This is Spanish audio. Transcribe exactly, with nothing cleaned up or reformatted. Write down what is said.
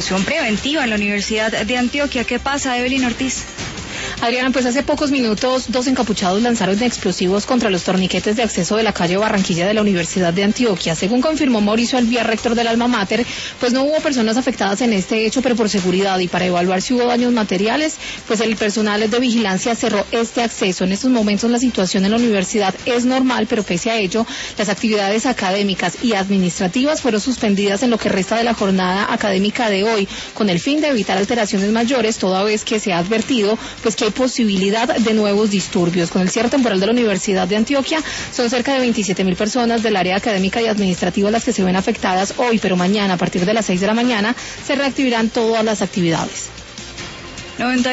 acción preventiva en la Universidad de Antioquia. ¿Qué pasa, Evelyn Ortiz? Adriana, pues hace pocos minutos dos encapuchados lanzaron explosivos contra los torniquetes de acceso de la calle Barranquilla de la Universidad de Antioquia. Según confirmó Mauricio Alvía, rector del Alma Mater, pues no hubo personas afectadas en este hecho, pero por seguridad y para evaluar si hubo daños materiales, pues el personal de vigilancia cerró este acceso. En estos momentos la situación en la universidad es normal, pero pese a ello, las actividades académicas y administrativas fueron suspendidas en lo que resta de la jornada académica de hoy, con el fin de evitar alteraciones mayores, toda vez que se ha advertido pues que hay posibilidad de nuevos disturbios. Con el cierre temporal de la Universidad de Antioquia, son cerca de veintisiete mil personas del área académica y administrativa las que se ven afectadas hoy, pero mañana, a partir de las seis de la mañana, se reactivarán todas las actividades. noventa